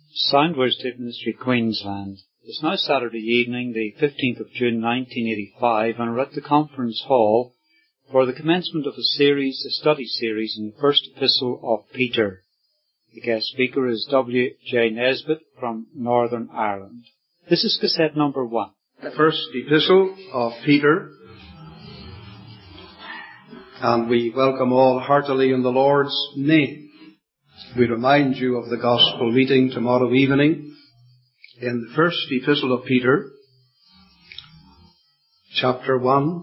Soundwave State Ministry, Queensland. It's now Saturday evening, the 15th of June 1985, and we're at the conference hall for the commencement of a study series in the First Epistle of Peter. The guest speaker is W.J. Nesbitt from Northern Ireland. This is cassette number 1. The First Epistle of Peter. And we welcome all heartily in the Lord's name. We remind you of the gospel meeting tomorrow evening in the First Epistle of Peter, chapter 1.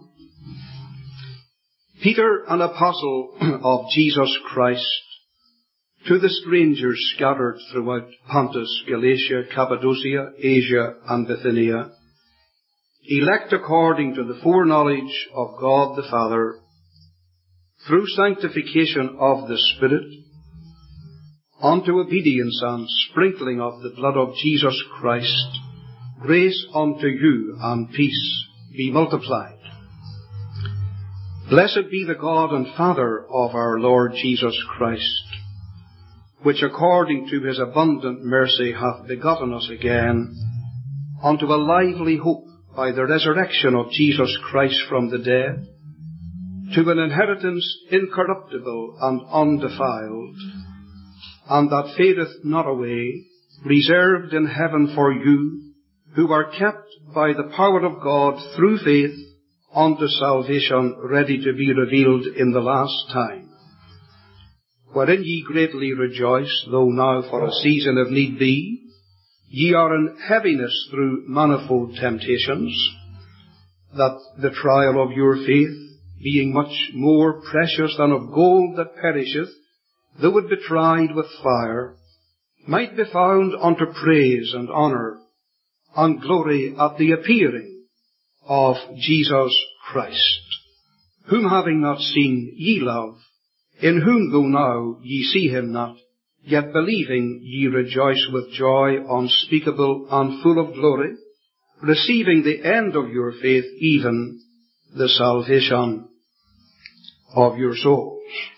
Peter, an apostle of Jesus Christ, to the strangers scattered throughout Pontus, Galatia, Cappadocia, Asia, and Bithynia, elect according to the foreknowledge of God the Father, through sanctification of the Spirit, unto obedience and sprinkling of the blood of Jesus Christ, grace unto you and peace be multiplied. Blessed be the God and Father of our Lord Jesus Christ, which according to his abundant mercy hath begotten us again unto a lively hope by the resurrection of Jesus Christ from the dead, to an inheritance incorruptible and undefiled, and that fadeth not away, reserved in heaven for you, who are kept by the power of God through faith unto salvation, ready to be revealed in the last time. Wherein ye greatly rejoice, though now for a season if need be, ye are in heaviness through manifold temptations, that the trial of your faith, being much more precious than of gold that perisheth, though it be tried with fire, might be found unto praise and honour and glory at the appearing of Jesus Christ, whom having not seen ye love, in whom though now ye see him not, yet believing ye rejoice with joy unspeakable and full of glory, receiving the end of your faith, even the salvation of your souls.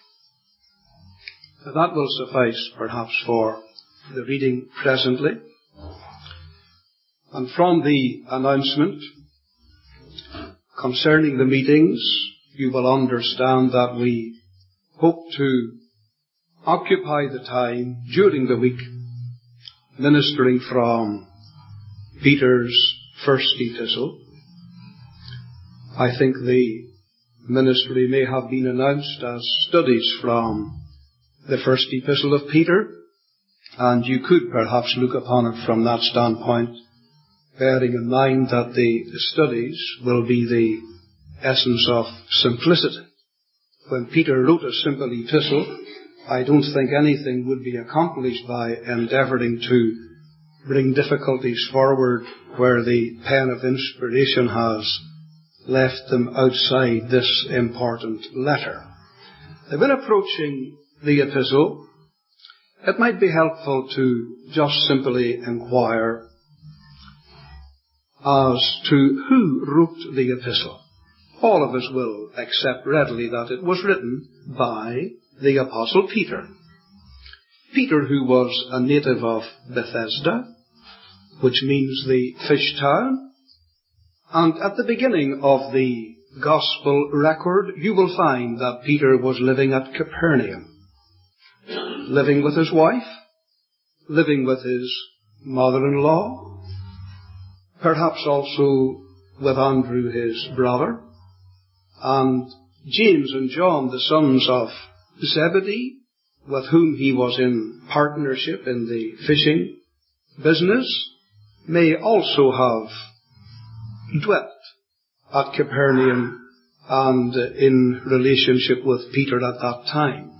That will suffice perhaps for the reading presently. And from the announcement concerning the meetings, you will understand that we hope to occupy the time during the week ministering from Peter's first epistle. I think the ministry may have been announced as studies from the first epistle of Peter, and you could perhaps look upon it from that standpoint, bearing in mind that the studies will be the essence of simplicity. When Peter wrote a simple epistle, I don't think anything would be accomplished by endeavouring to bring difficulties forward where the pen of inspiration has left them outside this important letter. When approaching the epistle, it might be helpful to just simply inquire as to who wrote the epistle. All of us will accept readily that it was written by the Apostle Peter. Peter, who was a native of Bethesda, which means the fish town, and at the beginning of the Gospel record, you will find that Peter was living at Capernaum, living with his wife, living with his mother-in-law, perhaps also with Andrew, his brother, and James and John, the sons of Zebedee, with whom he was in partnership in the fishing business, may also have dwelt at Capernaum and in relationship with Peter at that time.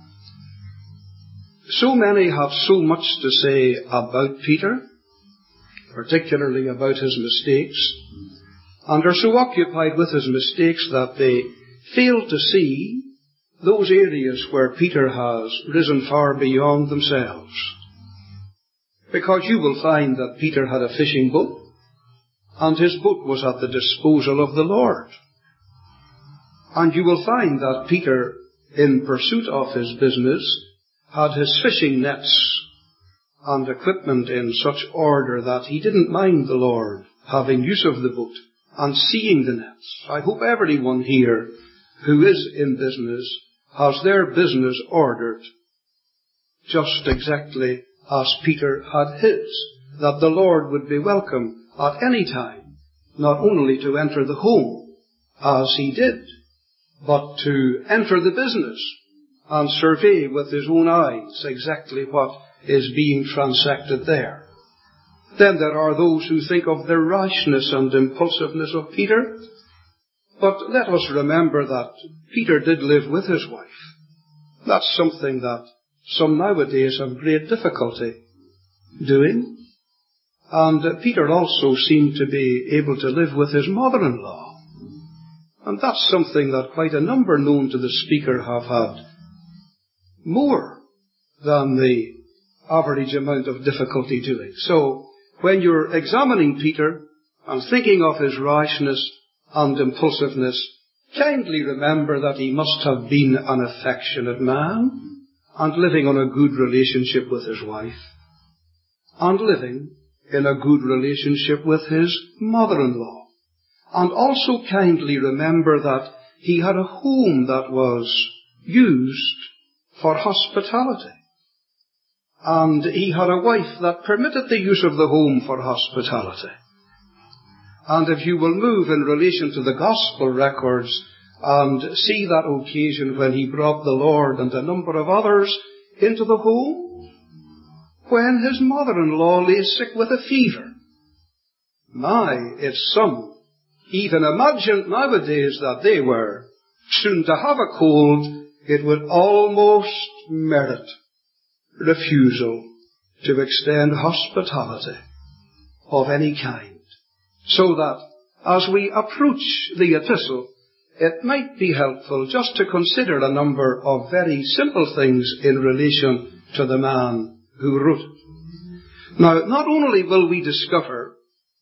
So many have so much to say about Peter, particularly about his mistakes, and are so occupied with his mistakes that they fail to see those areas where Peter has risen far beyond themselves. Because you will find that Peter had a fishing boat, and his boat was at the disposal of the Lord. And you will find that Peter, in pursuit of his business, had his fishing nets and equipment in such order that he didn't mind the Lord having use of the boat and seeing the nets. I hope everyone here who is in business has their business ordered just exactly as Peter had his, that the Lord would be welcome at any time, not only to enter the home, as he did, but to enter the business and survey with his own eyes exactly what is being transacted there. Then there are those who think of the rashness and impulsiveness of Peter, but let us remember that Peter did live with his wife. That's something that some nowadays have great difficulty doing. And Peter also seemed to be able to live with his mother-in-law. And that's something that quite a number known to the speaker have had more than the average amount of difficulty doing. So, when you're examining Peter and thinking of his rashness and impulsiveness, kindly remember that he must have been an affectionate man and living on a good relationship with his wife and living in a good relationship with his mother-in-law. And also kindly remember that he had a home that was used for hospitality. And he had a wife that permitted the use of the home for hospitality. And if you will move in relation to the gospel records and see that occasion when he brought the Lord and a number of others into the home, when his mother-in-law lay sick with a fever. My, if some even imagined nowadays that they were soon to have a cold, it would almost merit refusal to extend hospitality of any kind. So that as we approach the epistle, it might be helpful just to consider a number of very simple things in relation to the man who wrote it. Now, not only will we discover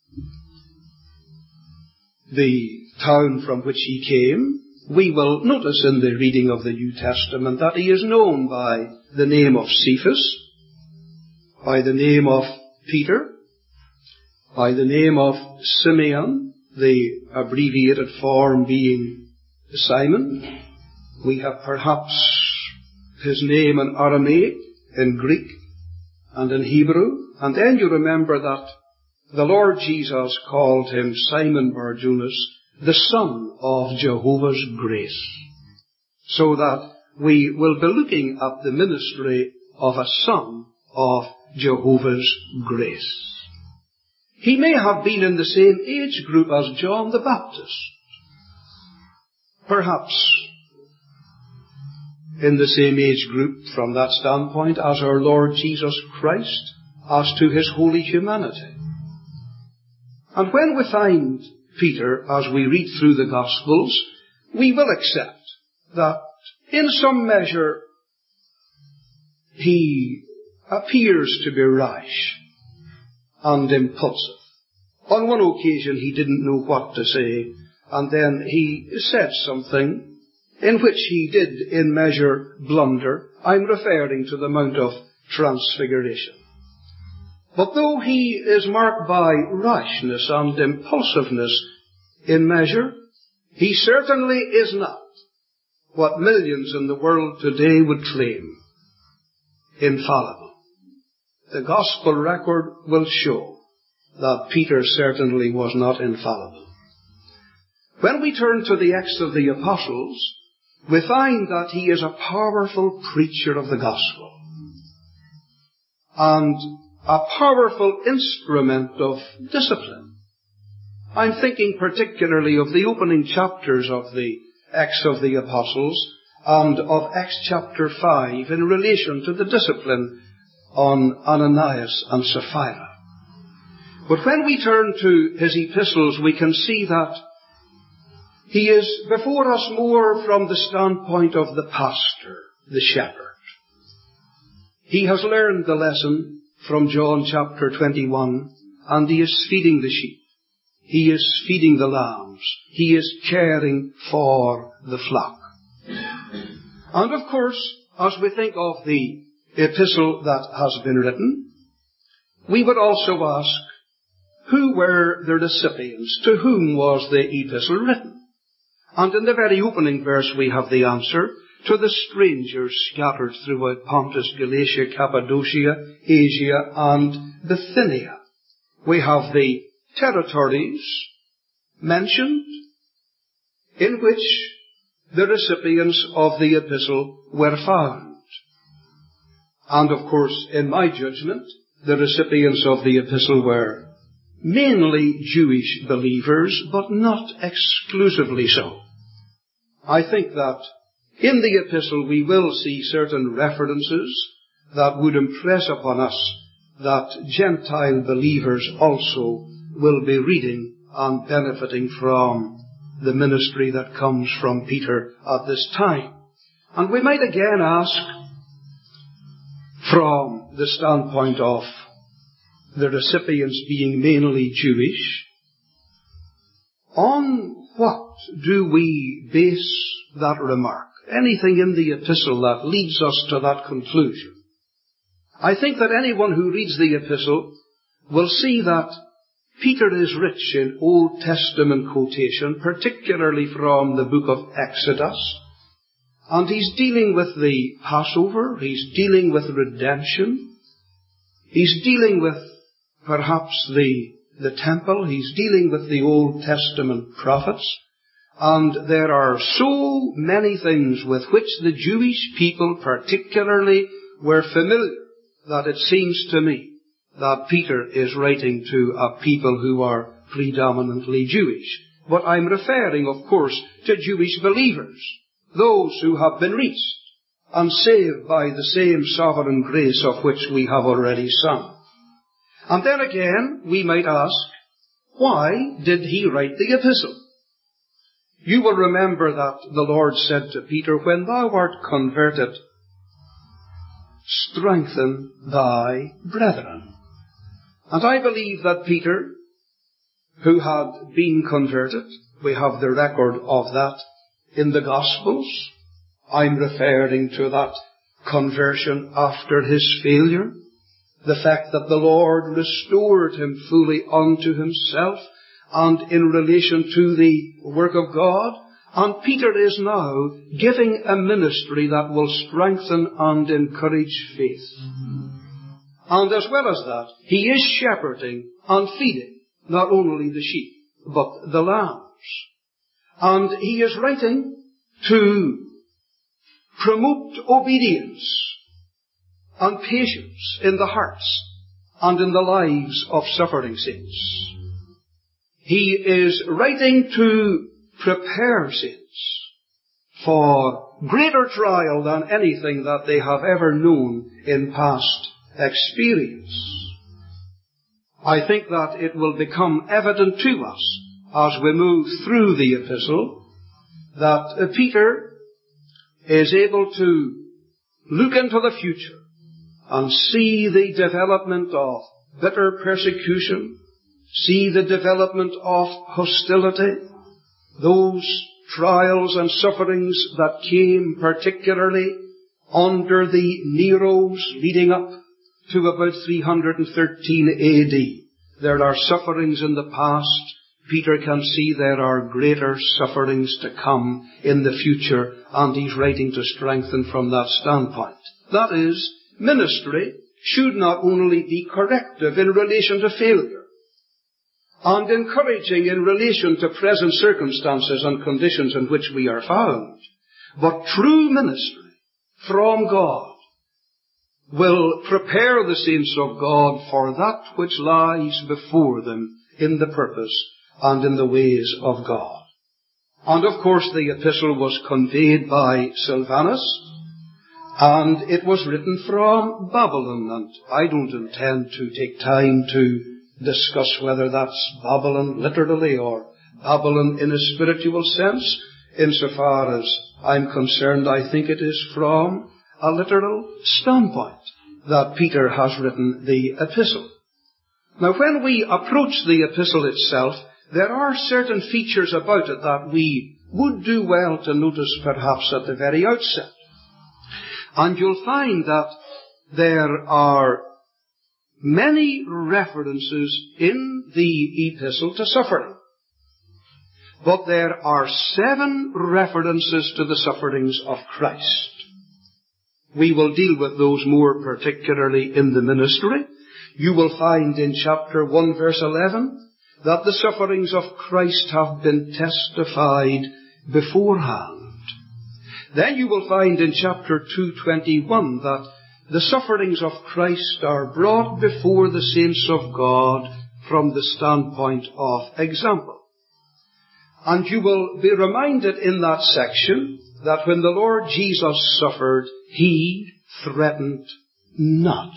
the town from which he came, we will notice in the reading of the New Testament that he is known by the name of Cephas, by the name of Peter, by the name of Simeon, the abbreviated form being Simon. We have perhaps his name in Aramaic, in Greek, and in Hebrew. And then you remember that the Lord Jesus called him Simon Bar-Jonas, the son of Jehovah's grace. So that we will be looking at the ministry of a son of Jehovah's grace. He may have been in the same age group as John the Baptist. Perhaps in the same age group from that standpoint as our Lord Jesus Christ as to his holy humanity. And when we find Peter, as we read through the Gospels, we will accept that in some measure he appears to be rash and impulsive. On one occasion he didn't know what to say, and then he said something in which he did in measure blunder. I'm referring to the Mount of Transfiguration. But though he is marked by rashness and impulsiveness in measure, he certainly is not what millions in the world today would claim, infallible. The Gospel record will show that Peter certainly was not infallible. When we turn to the Acts of the Apostles, we find that he is a powerful preacher of the Gospel and a powerful instrument of discipline. I'm thinking particularly of the opening chapters of the Acts of the Apostles and of Acts chapter 5 in relation to the discipline on Ananias and Sapphira. But when we turn to his epistles, we can see that he is before us more from the standpoint of the pastor, the shepherd. He has learned the lesson from John chapter 21, and he is feeding the sheep. He is feeding the lambs. He is caring for the flock. And of course, as we think of the epistle that has been written, we would also ask, who were the recipients? To whom was the epistle written? And in the very opening verse we have the answer, to the strangers scattered throughout Pontus, Galatia, Cappadocia, Asia, and Bithynia. We have the territories mentioned in which the recipients of the epistle were found. And of course, in my judgment, the recipients of the epistle were mainly Jewish believers, but not exclusively so. I think that in the epistle we will see certain references that would impress upon us that Gentile believers also will be reading and benefiting from the ministry that comes from Peter at this time. And we might again ask, from the standpoint of the recipients being mainly Jewish, on what do we base that remark? Anything in the epistle that leads us to that conclusion? I think that anyone who reads the epistle will see that Peter is rich in Old Testament quotation, particularly from the book of Exodus. And he's dealing with the Passover, he's dealing with redemption, he's dealing with perhaps the temple, he's dealing with the Old Testament prophets. And there are so many things with which the Jewish people particularly were familiar that it seems to me that Peter is writing to a people who are predominantly Jewish. But I'm referring, of course, to Jewish believers, those who have been reached and saved by the same sovereign grace of which we have already sung. And then again, we might ask, why did he write the epistle? You will remember that the Lord said to Peter, when thou art converted, strengthen thy brethren. And I believe that Peter, who had been converted, we have the record of that in the Gospels. I'm referring to that conversion after his failure, the fact that the Lord restored him fully unto himself, and in relation to the work of God. And Peter is now giving a ministry that will strengthen and encourage faith. And as well as that, he is shepherding and feeding not only the sheep, but the lambs. And he is writing to promote obedience and patience in the hearts and in the lives of suffering saints. He is writing to prepare saints for greater trial than anything that they have ever known in past experience. I think that it will become evident to us as we move through the epistle that Peter is able to look into the future and see the development of bitter persecution, see the development of hostility, those trials and sufferings that came particularly under the Neros leading up to about 313 AD. There are sufferings in the past. Peter can see there are greater sufferings to come in the future, and he's writing to strengthen from that standpoint. That is, ministry should not only be corrective in relation to failure, and encouraging in relation to present circumstances and conditions in which we are found, but true ministry from God will prepare the saints of God for that which lies before them in the purpose and in the ways of God. And of course the epistle was conveyed by Silvanus, and it was written from Babylon, and I don't intend to take time to discuss whether that's Babylon literally or Babylon in a spiritual sense. Insofar as I'm concerned, I think it is from a literal standpoint that Peter has written the epistle. Now, when we approach the epistle itself, there are certain features about it that we would do well to notice perhaps at the very outset. And you'll find that there are many references in the epistle to suffering. But there are 7 references to the sufferings of Christ. We will deal with those more particularly in the ministry. You will find in chapter 1 verse 11 that the sufferings of Christ have been testified beforehand. Then you will find in chapter 2:21 that the sufferings of Christ are brought before the saints of God from the standpoint of example. And you will be reminded in that section that when the Lord Jesus suffered, he threatened not.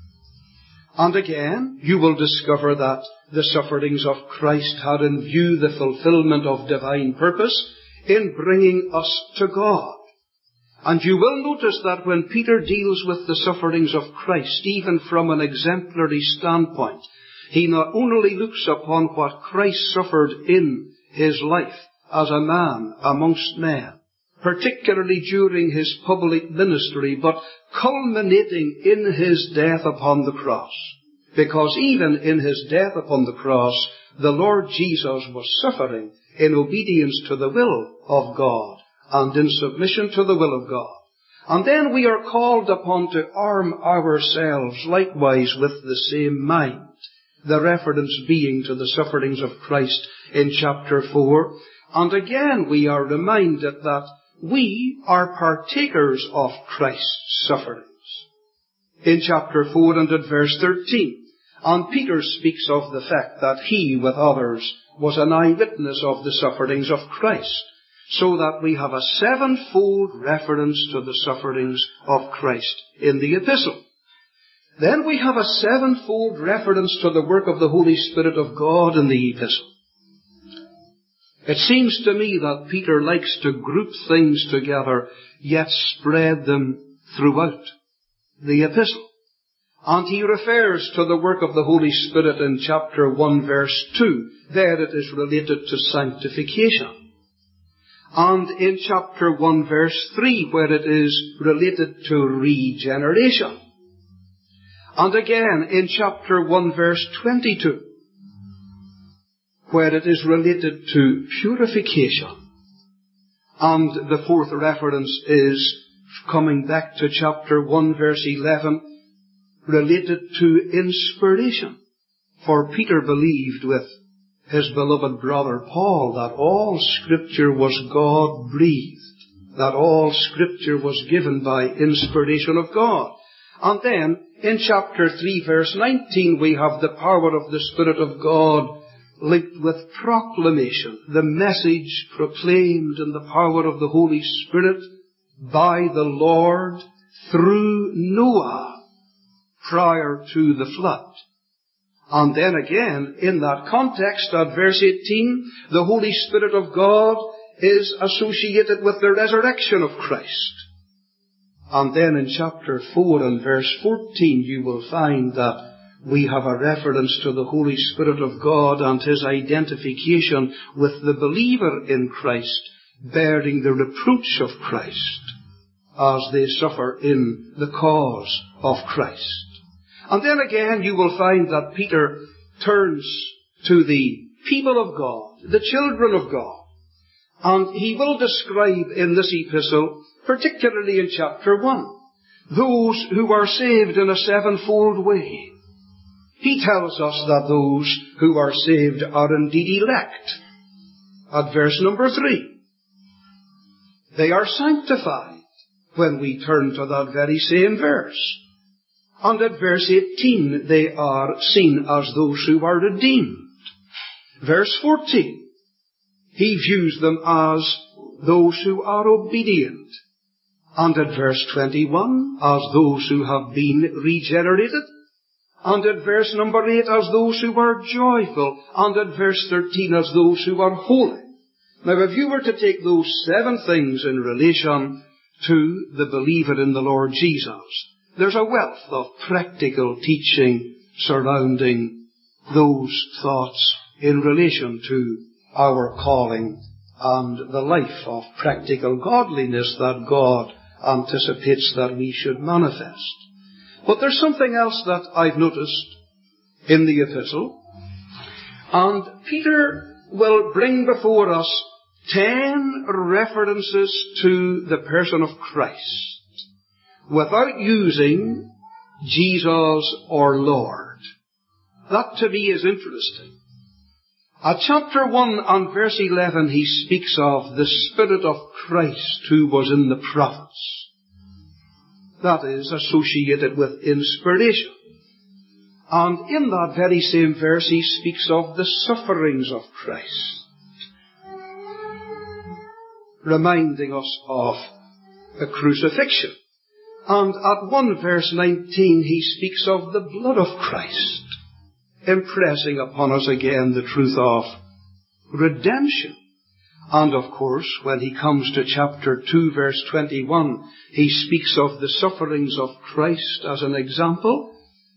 And again, you will discover that the sufferings of Christ had in view the fulfillment of divine purpose in bringing us to God. And you will notice that when Peter deals with the sufferings of Christ, even from an exemplary standpoint, he not only looks upon what Christ suffered in his life as a man amongst men, particularly during his public ministry, but culminating in his death upon the cross. Because even in his death upon the cross, the Lord Jesus was suffering in obedience to the will of God and in submission to the will of God. And then we are called upon to arm ourselves likewise with the same mind. The reference being to the sufferings of Christ in chapter 4. And again we are reminded that we are partakers of Christ's sufferings. In chapter 4 and at verse 13, and Peter speaks of the fact that he, with others, was an eyewitness of the sufferings of Christ, so that we have a 7-fold reference to the sufferings of Christ in the epistle. Then we have a 7-fold reference to the work of the Holy Spirit of God in the epistle. It seems to me that Peter likes to group things together, yet spread them throughout the epistle. And he refers to the work of the Holy Spirit in chapter 1 verse 2. There it is related to sanctification. And in chapter 1 verse 3, where it is related to regeneration. And again in chapter 1 verse 22, where it is related to purification. And the 4th reference is coming back to chapter 1 verse 11, related to inspiration. For Peter believed with his beloved brother Paul that all Scripture was God-breathed, that all Scripture was given by inspiration of God. And then, in chapter 3, verse 19, we have the power of the Spirit of God linked with proclamation, the message proclaimed in the power of the Holy Spirit by the Lord through Noah prior to the flood. And then again, in that context, at verse 18, the Holy Spirit of God is associated with the resurrection of Christ. And then in chapter 4 and verse 14, you will find that we have a reference to the Holy Spirit of God and his identification with the believer in Christ, bearing the reproach of Christ as they suffer in the cause of Christ. And then again you will find that Peter turns to the people of God, the children of God. And he will describe in this epistle, particularly in chapter 1, those who are saved in a 7-fold way. He tells us that those who are saved are indeed elect. At verse number 3, they are sanctified when we turn to that very same verse. And at verse 18, they are seen as those who are redeemed. Verse 14, he views them as those who are obedient. And at verse 21, as those who have been regenerated. And at verse number 8, as those who are joyful. And at verse 13, as those who are holy. Now, if you were to take those 7 things in relation to the believer in the Lord Jesus, there's a wealth of practical teaching surrounding those thoughts in relation to our calling and the life of practical godliness that God anticipates that we should manifest. But there's something else that I've noticed in the epistle. And Peter will bring before us 10 references to the person of Christ without using Jesus or Lord. That to me is interesting. At chapter 1 and verse 11 he speaks of the Spirit of Christ who was in the prophets. That is associated with inspiration. And in that very same verse he speaks of the sufferings of Christ, reminding us of the crucifixion. And at 1 verse 19 he speaks of the blood of Christ, impressing upon us again the truth of redemption. And of course, when he comes to chapter 2 verse 21, he speaks of the sufferings of Christ as an example.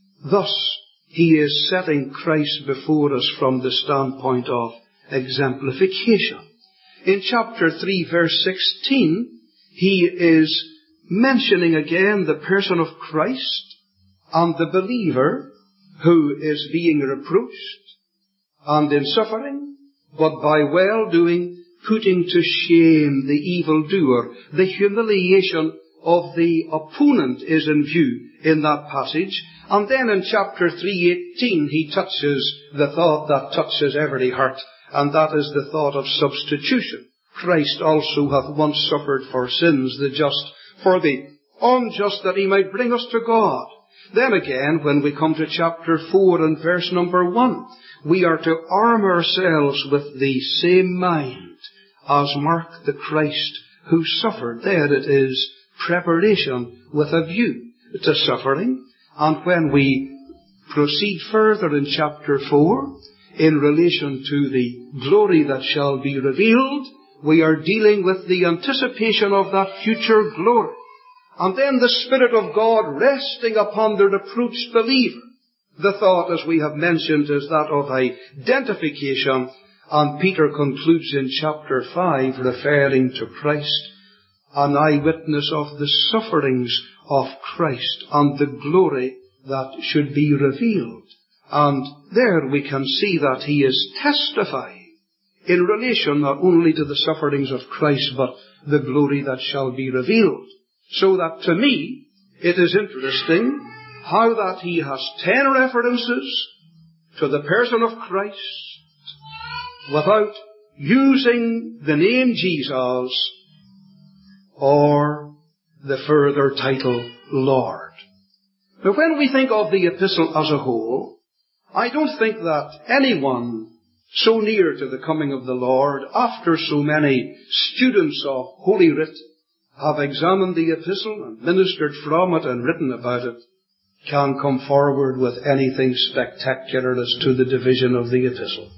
Thus, he is setting Christ before us from the standpoint of exemplification. In chapter 3 verse 16, he is mentioning again the person of Christ and the believer who is being reproached and in suffering, but by well-doing putting to shame the evildoer. The humiliation of the opponent is in view in that passage. And then in chapter 3:18 he touches the thought that touches every heart, and that is the thought of substitution. Christ also hath once suffered for sins, the just for the unjust, that he might bring us to God. Then again, when we come to chapter 4 and verse number 1, we are to arm ourselves with the same mind as Mark the Christ who suffered. There it is, preparation with a view to suffering. And when we proceed further in chapter 4, in relation to the glory that shall be revealed, we are dealing with the anticipation of that future glory. And then the Spirit of God resting upon the reproached believer. The thought, as we have mentioned, is that of identification. And Peter concludes in chapter 5, referring to Christ, an eyewitness of the sufferings of Christ and the glory that should be revealed. And there we can see that he is testifying in relation not only to the sufferings of Christ, but the glory that shall be revealed. So that to me, it is interesting how that he has 10 references to the person of Christ without using the name Jesus or the further title Lord. But when we think of the epistle as a whole, I don't think that anyone so near to the coming of the Lord, after so many students of Holy Writ have examined the epistle and ministered from it and written about it, can come forward with anything spectacular as to the division of the epistle.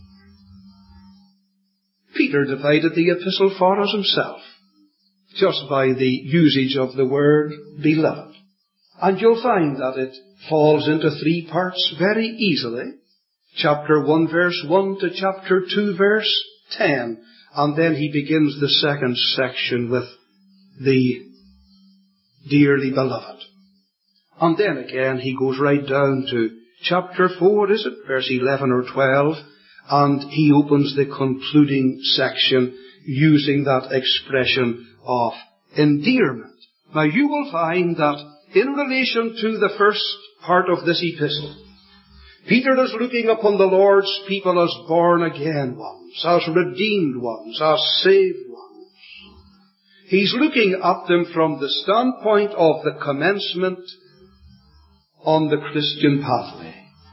Peter divided the epistle for us himself, just by the usage of the word beloved. And you'll find that it falls into 3 parts very easily. Chapter 1 verse 1 to chapter 2 verse 10. And then he begins the second section with the dearly beloved. And then again he goes right down to chapter 4, is it? Verse 11 or 12. And he opens the concluding section using that expression of endearment. Now you will find that in relation to the first part of this epistle, Peter is looking upon the Lord's people as born again ones, as redeemed ones, as saved ones. He's looking at them from the standpoint of the commencement on the Christian pathway.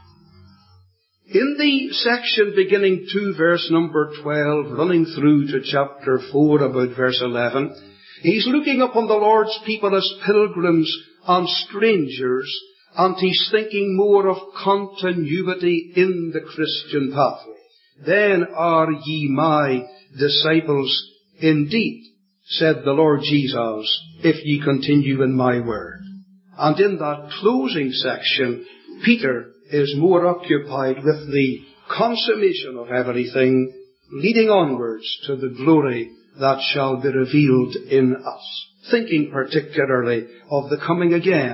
In the section beginning 2 verse number 12, running through to chapter 4 about verse 11, he's looking upon the Lord's people as pilgrims and strangers, and he's thinking more of continuity in the Christian pathway. Then are ye my disciples indeed, said the Lord Jesus, if ye continue in my word. And in that closing section, Peter is more occupied with the consummation of everything, leading onwards to the glory that shall be revealed in us, thinking particularly of the coming again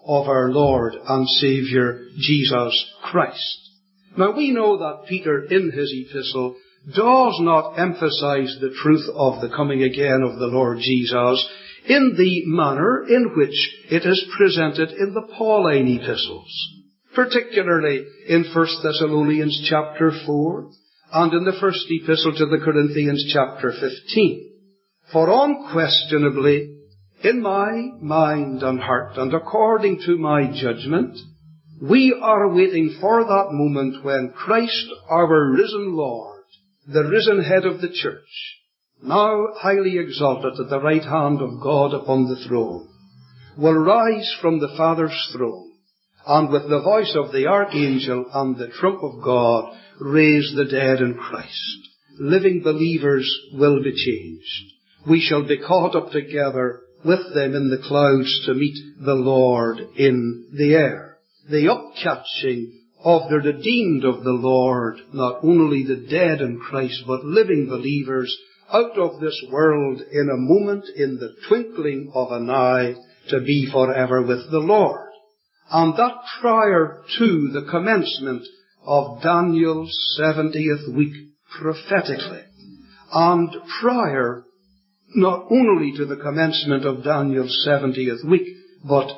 of our Lord and Saviour Jesus Christ. Now we know that Peter in his epistle does not emphasize the truth of the coming again of the Lord Jesus in the manner in which it is presented in the Pauline epistles, particularly in 1 Thessalonians chapter 4 and in the first epistle to the Corinthians chapter 15. For unquestionably, in my mind and heart, and according to my judgment, we are waiting for that moment when Christ, our risen Lord, the risen head of the church, now highly exalted at the right hand of God upon the throne, will rise from the Father's throne, and with the voice of the archangel and the trump of God, raise the dead in Christ. Living believers will be changed. We shall be caught up together with them in the clouds to meet the Lord in the air. The upcatching of the redeemed of the Lord, not only the dead in Christ, but living believers out of this world in a moment, in the twinkling of an eye, to be forever with the Lord. And that prior to the commencement of Daniel's 70th week prophetically, and prior not only to the commencement of Daniel's 70th week, but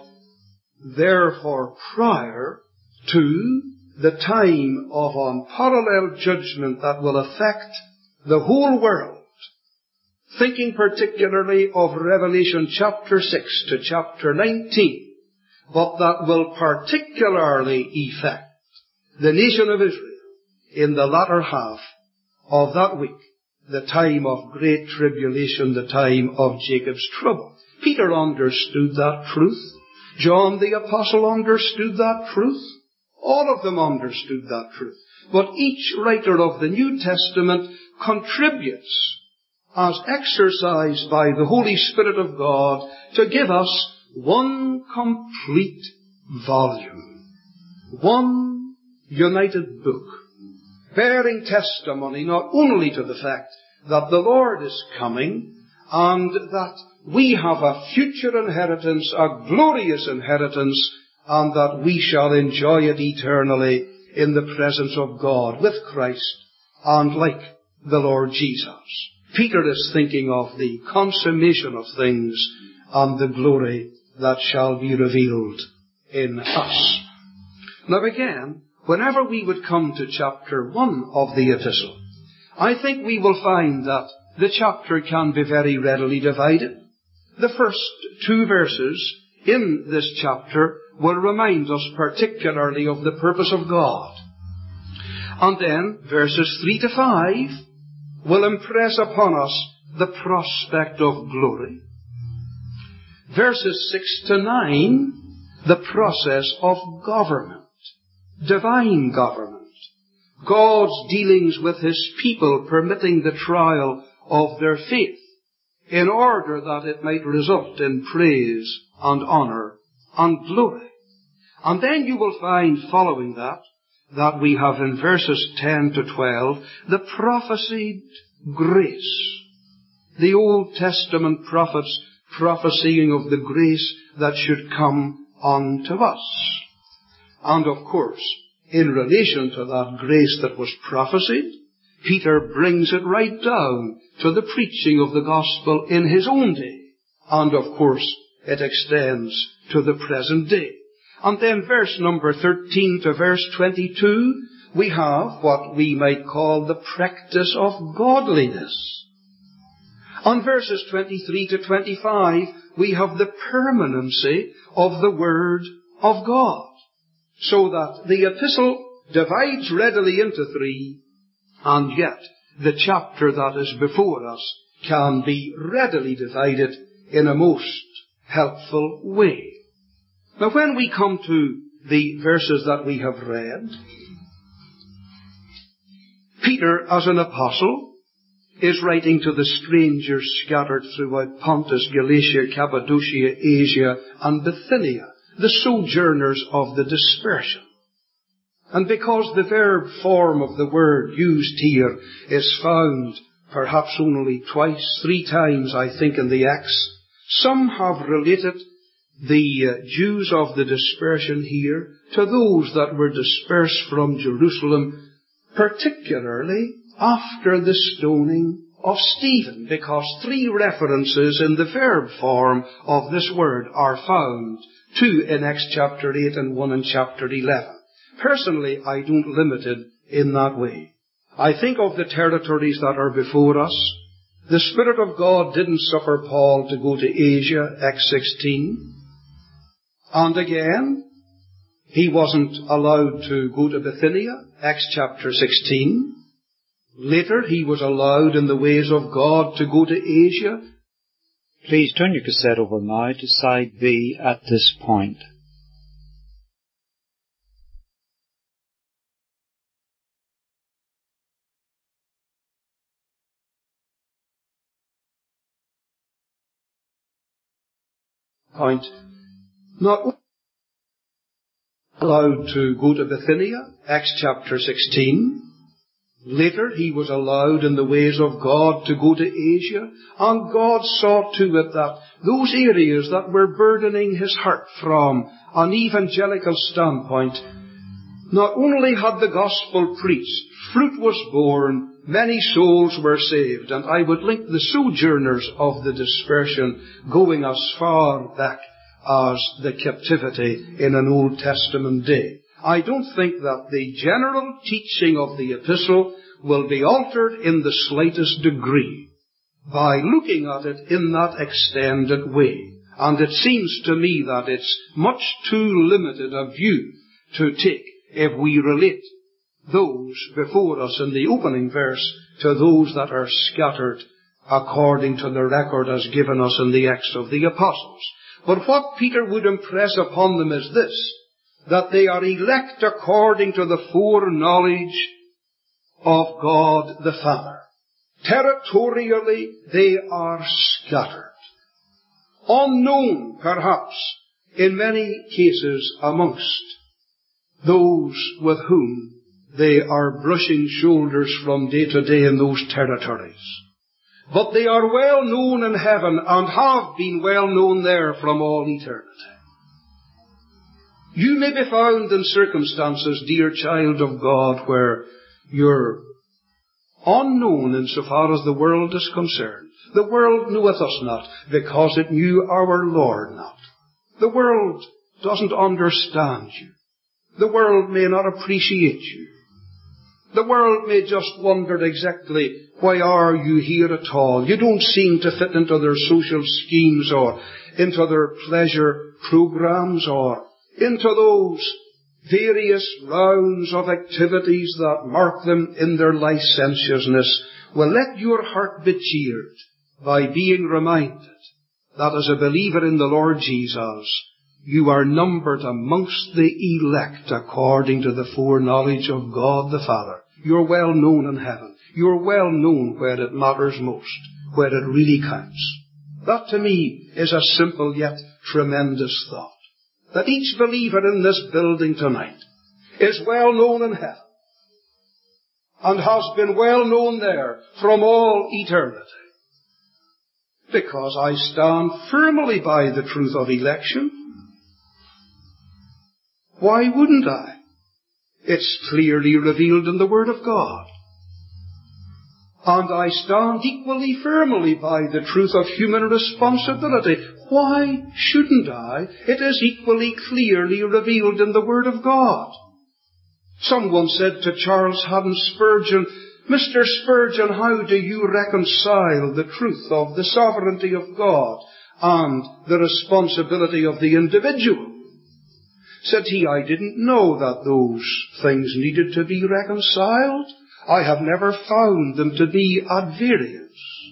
therefore prior to the time of unparalleled judgment that will affect the whole world, thinking particularly of Revelation chapter 6 to chapter 19, but that will particularly affect the nation of Israel in the latter half of that week, the time of great tribulation, the time of Jacob's trouble. Peter understood that truth. John the Apostle understood that truth. All of them understood that truth. But each writer of the New Testament contributes, as exercised by the Holy Spirit of God, to give us one complete volume, one united book, bearing testimony not only to the fact that the Lord is coming and that we have a future inheritance, a glorious inheritance, and that we shall enjoy it eternally in the presence of God with Christ and like the Lord Jesus. Peter is thinking of the consummation of things and the glory that shall be revealed in us. Now again, whenever we would come to chapter 1 of the epistle, I think we will find that the chapter can be very readily divided. The first 2 verses in this chapter will remind us particularly of the purpose of God. And then verses 3 to 5 will impress upon us the prospect of glory. Verses 6 to 9, the process of government, divine government. God's dealings with His people, permitting the trial of their faith in order that it might result in praise and honor and glory. And then you will find following that we have in verses 10 to 12 the prophesied grace. The Old Testament prophets prophesying of the grace that should come unto us. And of course, in relation to that grace that was prophesied, Peter brings it right down to the preaching of the gospel in his own day. And of course, it extends to the present day. And then verse number 13 to verse 22, we have what we might call the practice of godliness. On verses 23 to 25, we have the permanency of the Word of God. So that the epistle divides readily into 3, and yet the chapter that is before us can be readily divided in a most helpful way. Now when we come to the verses that we have read, Peter, as an apostle, is writing to the strangers scattered throughout Pontus, Galatia, Cappadocia, Asia, and Bithynia, the sojourners of the dispersion. And because the verb form of the word used here is found perhaps only 2, 3 times, I think, in the Acts, some have related the Jews of the dispersion here to those that were dispersed from Jerusalem, particularly after the stoning of Stephen, because 3 references in the verb form of this word are found, 2 in Acts chapter 8 and 1 in chapter 11. Personally, I don't limit it in that way. I think of the territories that are before us. The Spirit of God didn't suffer Paul to go to Asia, Acts 16. And again, he wasn't allowed to go to Bithynia, Acts chapter 16. Later, he was allowed in the ways of God to go to Asia. Please turn your cassette over now to side B at this point. Not allowed to go to Bithynia, Acts chapter 16. Later, he was allowed in the ways of God to go to Asia, and God saw to it that those areas that were burdening his heart from an evangelical standpoint, not only had the gospel preached, fruit was born, many souls were saved, and I would link the sojourners of the dispersion going as far back as the captivity in an Old Testament day. I don't think that the general teaching of the epistle will be altered in the slightest degree by looking at it in that extended way. And it seems to me that it's much too limited a view to take if we relate those before us in the opening verse to those that are scattered according to the record as given us in the Acts of the Apostles. But what Peter would impress upon them is this, that they are elect according to the foreknowledge of God the Father. Territorially, they are scattered. Unknown, perhaps, in many cases amongst those with whom they are brushing shoulders from day to day in those territories. But they are well known in heaven and have been well known there from all eternity. You may be found in circumstances, dear child of God, where you're unknown insofar as the world is concerned. The world knoweth us not, because it knew our Lord not. The world doesn't understand you. The world may not appreciate you. The world may just wonder exactly, why are you here at all? You don't seem to fit into their social schemes or into their pleasure programs or into those various rounds of activities that mark them in their licentiousness. Well, let your heart be cheered by being reminded that as a believer in the Lord Jesus, you are numbered amongst the elect according to the foreknowledge of God the Father. You're well known in heaven. You're well known where it matters most, where it really counts. That to me is a simple yet tremendous thought. That each believer in this building tonight is well known in heaven and has been well known there from all eternity. Because I stand firmly by the truth of election. Why wouldn't I? It's clearly revealed in the Word of God. And I stand equally firmly by the truth of human responsibility. Why shouldn't I? It is equally clearly revealed in the Word of God. Someone said to Charles Haddon Spurgeon, Mr. Spurgeon, how do you reconcile the truth of the sovereignty of God and the responsibility of the individual? Said he, I didn't know that those things needed to be reconciled. I have never found them to be at variance.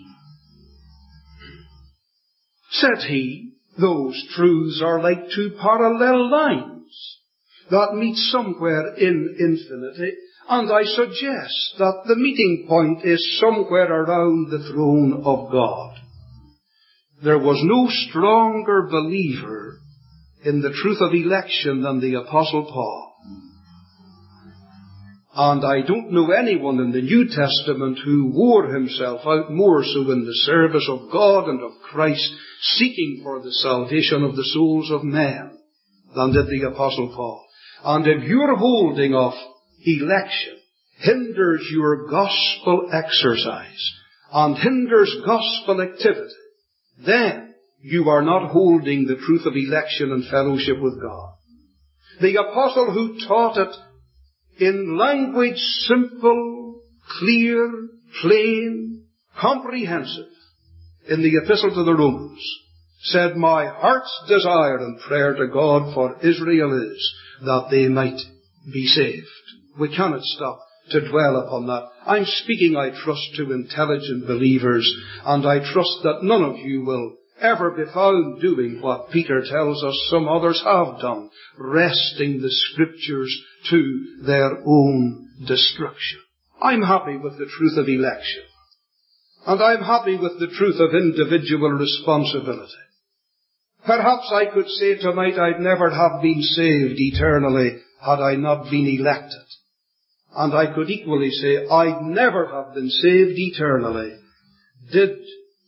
Said he, those truths are like two parallel lines that meet somewhere in infinity, and I suggest that the meeting point is somewhere around the throne of God. There was no stronger believer in the truth of election than the Apostle Paul. And I don't know anyone in the New Testament who wore himself out more so in the service of God and of Christ, seeking for the salvation of the souls of men, than did the Apostle Paul. And if your holding of election hinders your gospel exercise and hinders gospel activity, then you are not holding the truth of election and fellowship with God. The apostle who taught it in language simple, clear, plain, comprehensive, in the epistle to the Romans, said, my heart's desire and prayer to God for Israel is that they might be saved. We cannot stop to dwell upon that. I'm speaking, I trust, to intelligent believers, and I trust that none of you will ever be found doing what Peter tells us some others have done, wresting the Scriptures to their own destruction. I'm happy with the truth of election, and I'm happy with the truth of individual responsibility. Perhaps I could say tonight I'd never have been saved eternally had I not been elected. And I could equally say I'd never have been saved eternally did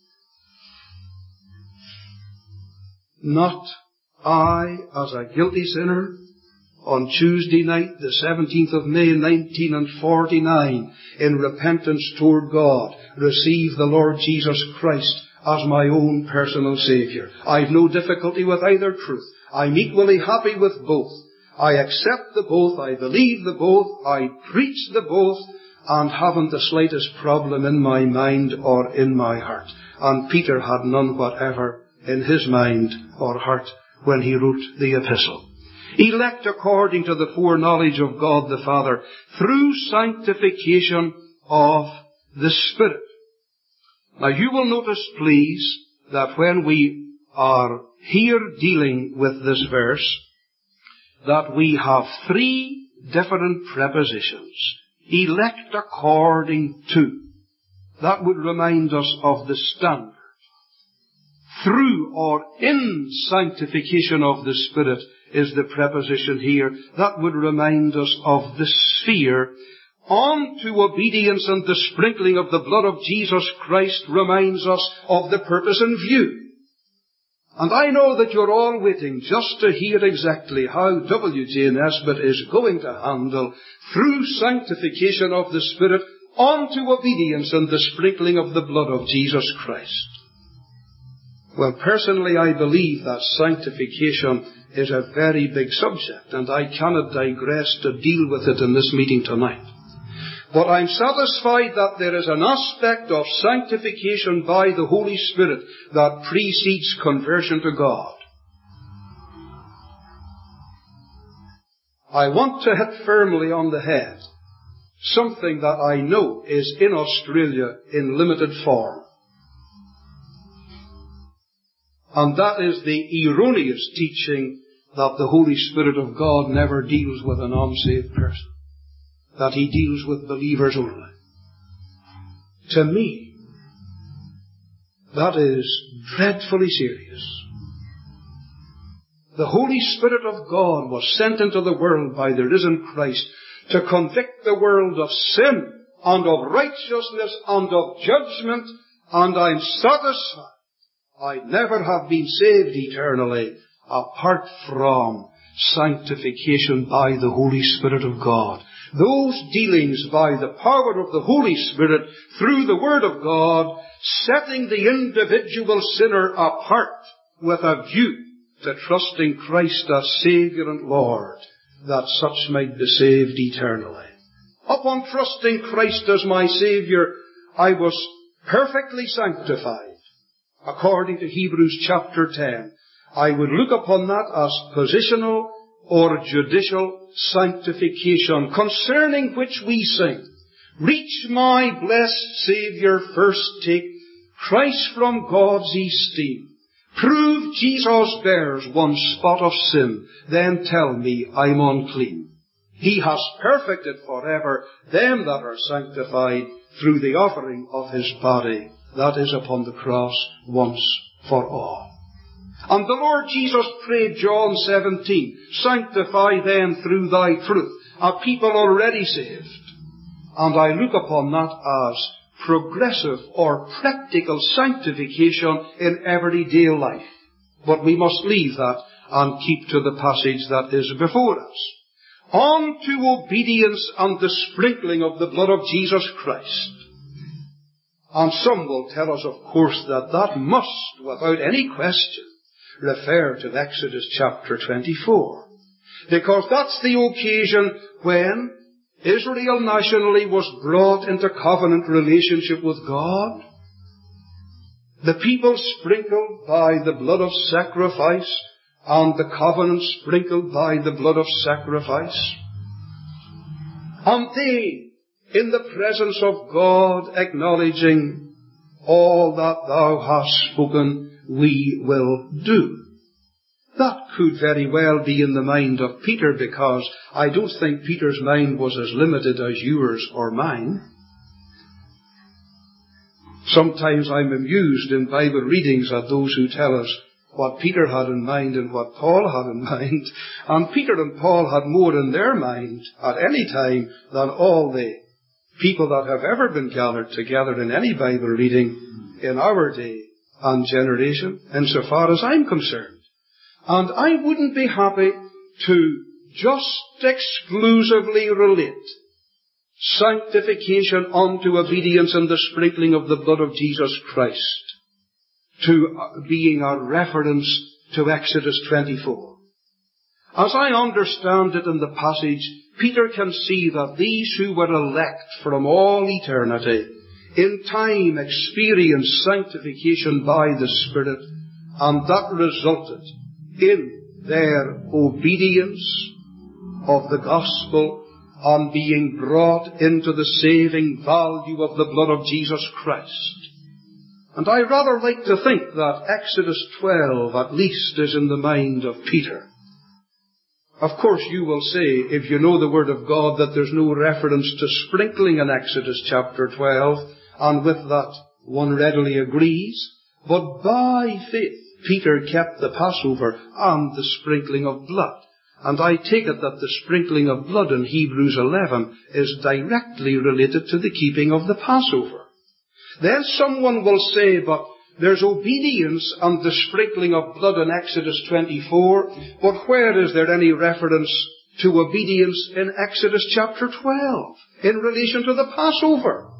not I, as a guilty sinner, on Tuesday night, the 17th of May, 1949, in repentance toward God, receive the Lord Jesus Christ as my own personal Saviour. I've no difficulty with either truth. I'm equally happy with both. I accept the both, I believe the both, I preach the both, and haven't the slightest problem in my mind or in my heart. And Peter had none whatever in his mind or heart when he wrote the epistle. Elect according to the foreknowledge of God the Father, through sanctification of the Spirit. Now you will notice, please, that when we are here dealing with this verse, that we have three different prepositions. Elect according to. That would remind us of the standard. Through or in sanctification of the Spirit is the preposition here. That would remind us of the sphere. On to obedience and the sprinkling of the blood of Jesus Christ reminds us of the purpose in view. And I know that you're all waiting just to hear exactly how W.J. Nesbitt is going to handle through sanctification of the Spirit on to obedience and the sprinkling of the blood of Jesus Christ. Well, personally, I believe that sanctification is a very big subject, and I cannot digress to deal with it in this meeting tonight. But I'm satisfied that there is an aspect of sanctification by the Holy Spirit that precedes conversion to God. I want to hit firmly on the head something that I know is in Australia in limited form. And that is the erroneous teaching that the Holy Spirit of God never deals with an unsaved person, that He deals with believers only. To me, that is dreadfully serious. The Holy Spirit of God was sent into the world by the risen Christ to convict the world of sin and of righteousness and of judgment, and I'm satisfied I'd never have been saved eternally apart from sanctification by the Holy Spirit of God. Those dealings by the power of the Holy Spirit through the Word of God, setting the individual sinner apart with a view to trusting Christ as Saviour and Lord, that such might be saved eternally. Upon trusting Christ as my Saviour, I was perfectly sanctified. According to Hebrews chapter 10, I would look upon that as positional or judicial sanctification, concerning which we sing, reach my blessed Saviour, first take Christ from God's esteem. Prove Jesus bears one spot of sin, then tell me I'm unclean. He has perfected forever them that are sanctified through the offering of His body, that is upon the cross once for all. And the Lord Jesus prayed, John 17, sanctify them through thy truth. a people already saved. And I look upon that as progressive or practical sanctification in everyday life. But we must leave that and keep to the passage that is before us. On to obedience and the sprinkling of the blood of Jesus Christ. And some will tell us, of course, that that must, without any question, refer to Exodus chapter 24. Because that's the occasion when Israel nationally was brought into covenant relationship with God. The people sprinkled by the blood of sacrifice, and the covenant sprinkled by the blood of sacrifice. And they, in the presence of God, acknowledging, all that thou hast spoken, we will do. That could very well be in the mind of Peter, because I don't think Peter's mind was as limited as yours or mine. Sometimes I'm amused in Bible readings at those who tell us what Peter had in mind and what Paul had in mind. And Peter and Paul had more in their mind at any time than all the people that have ever been gathered together in any Bible reading in our day and generation, insofar as I'm concerned. And I wouldn't be happy to just exclusively relate sanctification unto obedience and the sprinkling of the blood of Jesus Christ to being a reference to Exodus 24. As I understand it in the passage, Peter can see that these who were elect from all eternity in time experienced sanctification by the Spirit, and that resulted in their obedience of the gospel and being brought into the saving value of the blood of Jesus Christ. And I rather like to think that Exodus 12 at least is in the mind of Peter. Of course you will say, if you know the Word of God, that there's no reference to sprinkling in Exodus chapter 12, and with that one readily agrees. But by faith, Peter kept the Passover and the sprinkling of blood. And I take it that the sprinkling of blood in Hebrews 11 is directly related to the keeping of the Passover. Then someone will say, but there's obedience and the sprinkling of blood in Exodus 24, but where is there any reference to obedience in Exodus chapter 12 in relation to the Passover?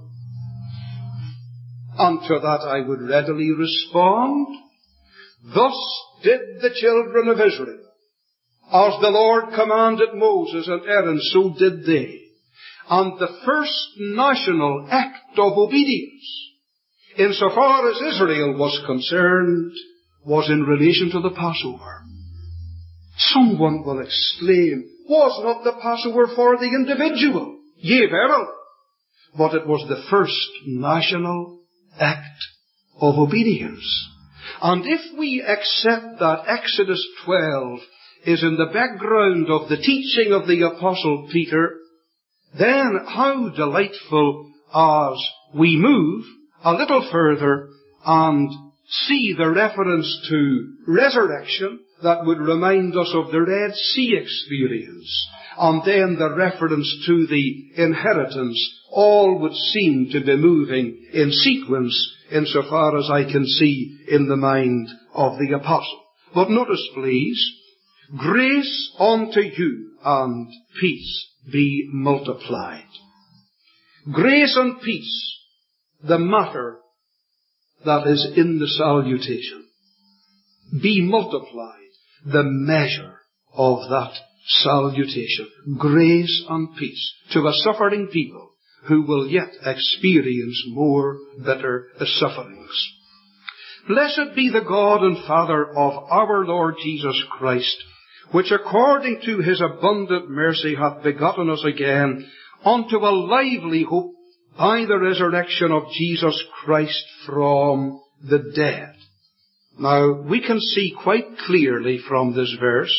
And to that I would readily respond, thus did the children of Israel. As the Lord commanded Moses and Aaron, so did they. And the first national act of obedience, insofar as Israel was concerned, was in relation to the Passover. Someone will exclaim, was not the Passover for the individual? Yea, verily. But it was the first national act of obedience. And if we accept that Exodus 12 is in the background of the teaching of the Apostle Peter, then how delightful as we move a little further and see the reference to resurrection that would remind us of the Red Sea experience, and then the reference to the inheritance, all would seem to be moving in sequence insofar as I can see in the mind of the Apostle. But notice, please, grace unto you and peace be multiplied. Grace and peace, the matter that is in the salutation. Be multiplied, the measure of that salutation. Grace and peace to a suffering people who will yet experience more bitter sufferings. Blessed be the God and Father of our Lord Jesus Christ, which according to his abundant mercy hath begotten us again unto a lively hope by the resurrection of Jesus Christ from the dead. Now, we can see quite clearly from this verse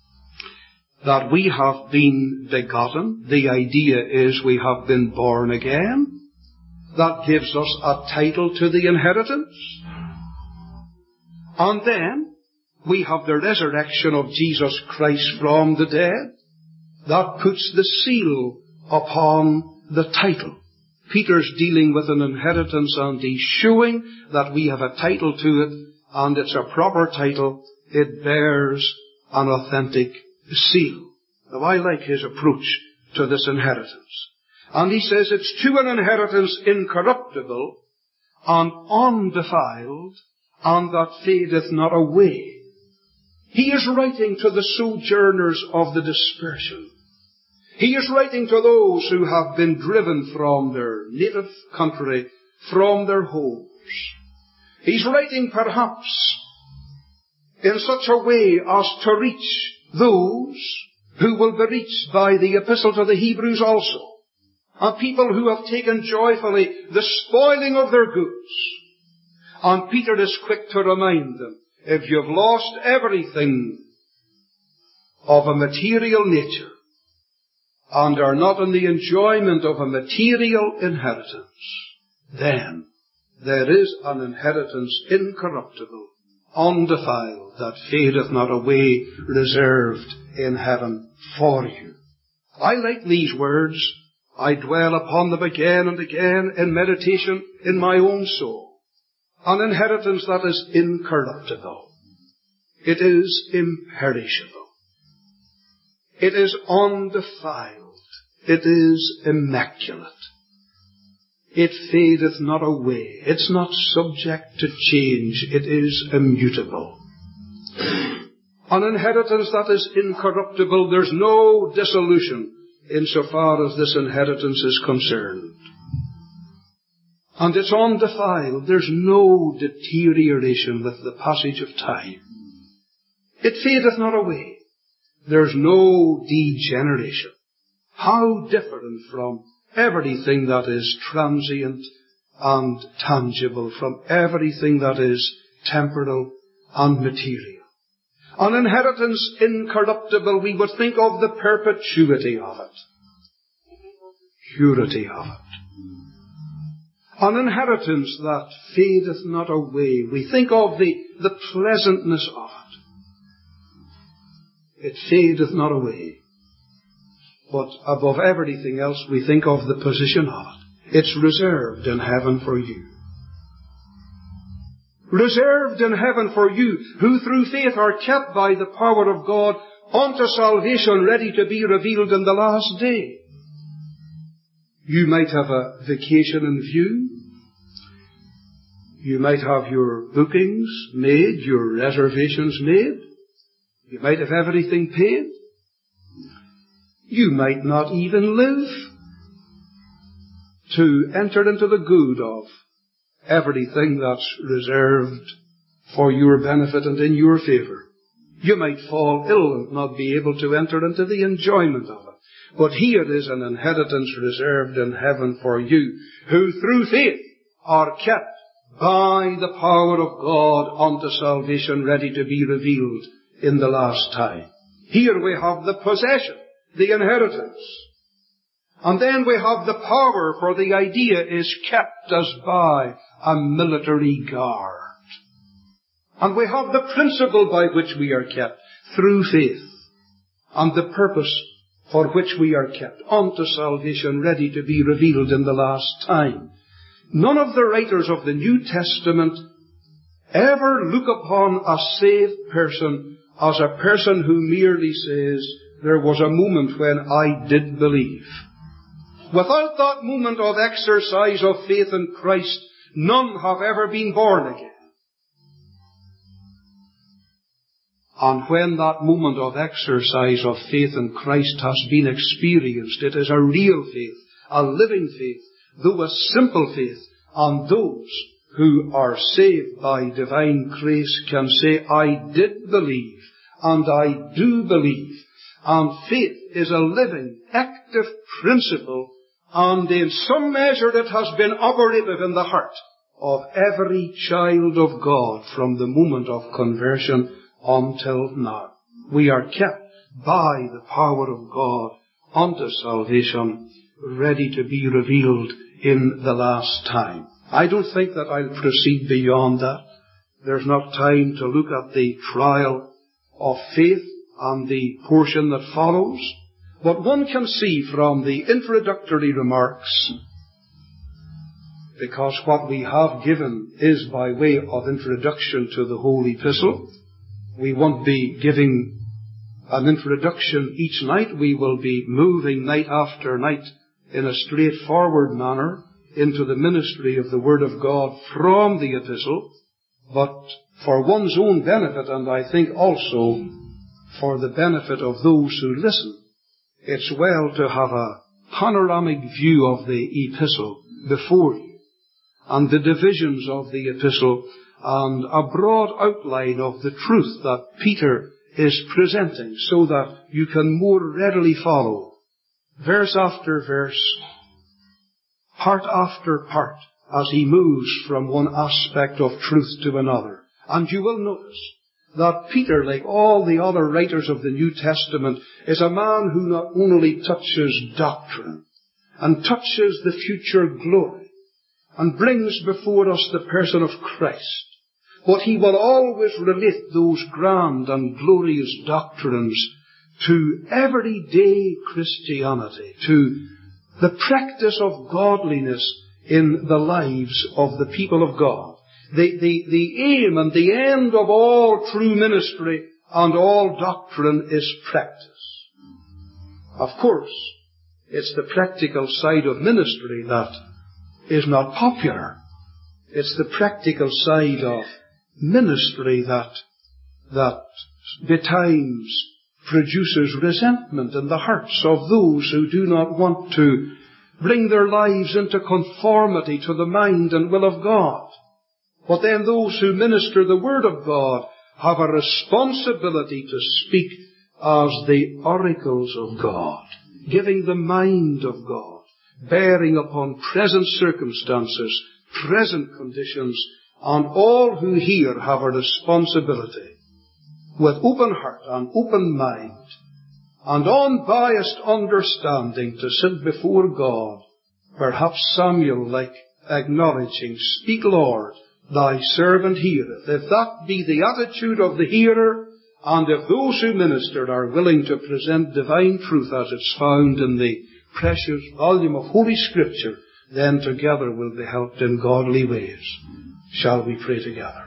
that we have been begotten. The idea is we have been born again. That gives us a title to the inheritance. And then we have the resurrection of Jesus Christ from the dead. that puts the seal upon the title. Peter's dealing with an inheritance, and he's showing that we have a title to it, and it's a proper title. It bears an authentic seal. Now, I like his approach to this inheritance. And he says it's to an inheritance incorruptible and undefiled, and that fadeth not away. He is writing to the sojourners of the dispersion. He is writing to those who have been driven from their native country, from their homes. He's writing perhaps in such a way as to reach those who will be reached by the epistle to the Hebrews also, and people who have taken joyfully the spoiling of their goods. And Peter is quick to remind them, if you've lost everything of a material nature and are not in the enjoyment of a material inheritance, then there is an inheritance incorruptible, undefiled, that fadeth not away, reserved in heaven for you. I like these words. I dwell upon them again and again in meditation in my own soul. An inheritance that is incorruptible. It is imperishable. It is undefiled. It is immaculate. It fadeth not away. It's not subject to change. It is immutable. An inheritance that is incorruptible. There's no dissolution insofar as this inheritance is concerned. And it's undefiled. There's no deterioration with the passage of time. It fadeth not away. There's no degeneration. How different from everything that is transient and tangible, from everything that is temporal and material. An inheritance incorruptible, we would think of the perpetuity of it. Purity of it. An inheritance that fadeth not away. We think of the pleasantness of it. It fadeth not away. But above everything else, we think of the position of it. It's reserved in heaven for you. Reserved in heaven for you, who through faith are kept by the power of God unto salvation, ready to be revealed in the last day. You might have a vacation in view. You might have your bookings made, your reservations made. You might have everything paid. You might not even live to enter into the good of everything that's reserved for your benefit and in your favour. You might fall ill and not be able to enter into the enjoyment of it. But here is an inheritance reserved in heaven for you, who through faith are kept by the power of God unto salvation, ready to be revealed in the last time. Here we have the possession, the inheritance. And then we have the power, for the idea is kept as by a military guard. And we have the principle by which we are kept, through faith, and the purpose for which we are kept, unto salvation, ready to be revealed in the last time. None of the writers of the New Testament ever look upon a saved person as a person who merely says, there was a moment when I did believe. Without that moment of exercise of faith in Christ, none have ever been born again. And when that moment of exercise of faith in Christ has been experienced, it is a real faith, a living faith, though a simple faith. And those who are saved by divine grace can say, I did believe, and I do believe. And faith is a living, active principle, and in some measure it has been operative in the heart of every child of God from the moment of conversion until now. We are kept by the power of God unto salvation, ready to be revealed in the last time. I don't think that I'll proceed beyond that. There's not time to look at the trial of faith and the portion that follows. What one can see from the introductory remarks, because what we have given is by way of introduction to the whole epistle. We won't be giving an introduction each night. We will be moving night after night in a straightforward manner into the ministry of the Word of God from the epistle. But for one's own benefit, and I think also for the benefit of those who listen, it's well to have a panoramic view of the epistle before you, and the divisions of the epistle, and a broad outline of the truth that Peter is presenting, so that you can more readily follow, verse after verse, part after part, as he moves from one aspect of truth to another. And you will notice that Peter, like all the other writers of the New Testament, is a man who not only touches doctrine and touches the future glory and brings before us the person of Christ, but he will always relate those grand and glorious doctrines to everyday Christianity, to the practice of godliness in the lives of the people of God. The aim and the end of all true ministry and all doctrine is practice. Of course, it's the practical side of ministry that is not popular. It's the practical side of ministry that betimes produces resentment in the hearts of those who do not want to bring their lives into conformity to the mind and will of God. But then those who minister the Word of God have a responsibility to speak as the oracles of God, giving the mind of God, bearing upon present circumstances, present conditions, and all who hear have a responsibility, with open heart and open mind, and unbiased understanding, to sit before God, perhaps Samuel like acknowledging, "Speak, Lord, thy servant heareth." If that be the attitude of the hearer, and if those who minister are willing to present divine truth as it's found in the precious volume of Holy Scripture, then together we'll be helped in godly ways. Shall we pray together?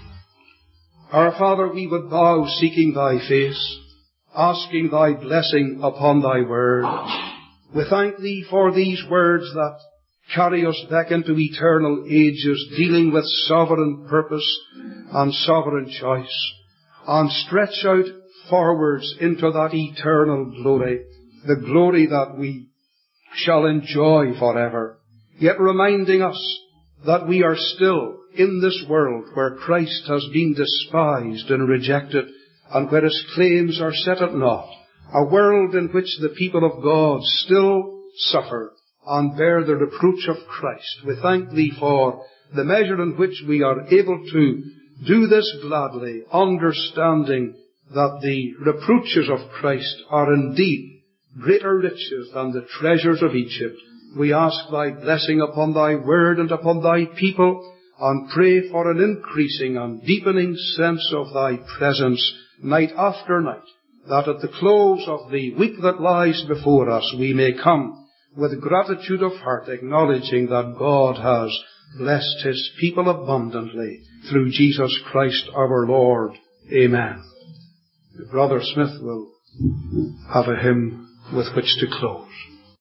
Our Father, we would bow seeking thy face, asking thy blessing upon thy word. We thank thee for these words that carry us back into eternal ages, dealing with sovereign purpose and sovereign choice, and stretch out forwards into that eternal glory, the glory that we shall enjoy forever, yet reminding us that we are still in this world where Christ has been despised and rejected, and where his claims are set at naught, a world in which the people of God still suffer and bear the reproach of Christ. We thank thee for the measure in which we are able to do this gladly, understanding that the reproaches of Christ are indeed greater riches than the treasures of Egypt. We ask thy blessing upon thy word and upon thy people, and pray for an increasing and deepening sense of thy presence night after night, that at the close of the week that lies before us we may come with gratitude of heart, acknowledging that God has blessed his people abundantly through Jesus Christ our Lord. Amen. Brother Smith will have a hymn with which to close.